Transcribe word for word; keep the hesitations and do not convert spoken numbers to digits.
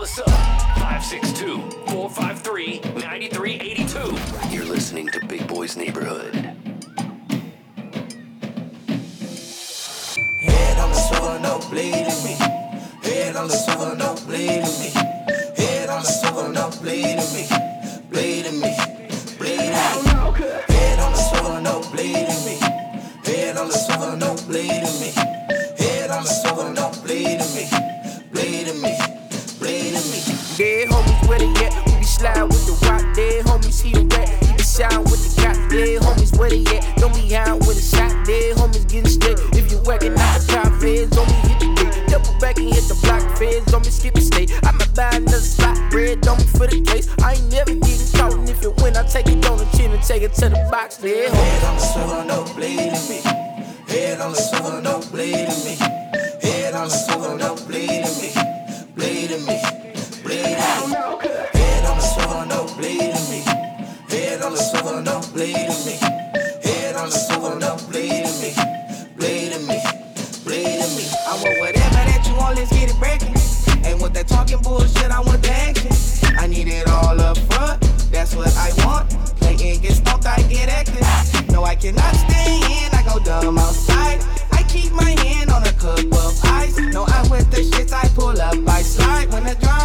Call us up, five six two, four five three, nine three eight two. You're listening to Big Boy's Neighborhood. Head on the swivel, no bleeding me. Head on the swivel, no bleeding me. Head on the swivel, no bleeding me. Bleeding me, bleeding me. Head on the swivel, no bleeding me. Head on the swivel, no bleeding me. Head on the swivel, no bleeding me. Bleeding me, bleeding me. Dead homies, where they at? We be slide with the rock. Dead homies, he a rat. He be shine with the cop. Dead homies, where they at? Don't be high with a shot. Dead homies getting straight. If you whacking out the top, feds on me hit the gate. Double back and hit the block. Feds on me skip the state. I might buy another slot. Bread on me for the case. I ain't never getting caught. And if it win, I take it on the chin and take it to the box. Dead homies. Head on the swivel, no bleeding me. Head on the swivel, no bleeding me. Head on the swivel, no bleeding me. Bleeding me, bleeding me. Head on the swivel, no bleeding me. Head on the swivel, no bleeding me. Head on the swivel, no bleeding me. Bleeding me, bleeding me. I want whatever that you want, let's get it breaking. Ain't with that talking bullshit, I want the action. I need it all up front, that's what I want. Play in, get smoked, I get active. No, I cannot stay in, I go dumb outside. I keep my hand on a cup of ice. No, I with the shits, I pull up, I slide. When the drum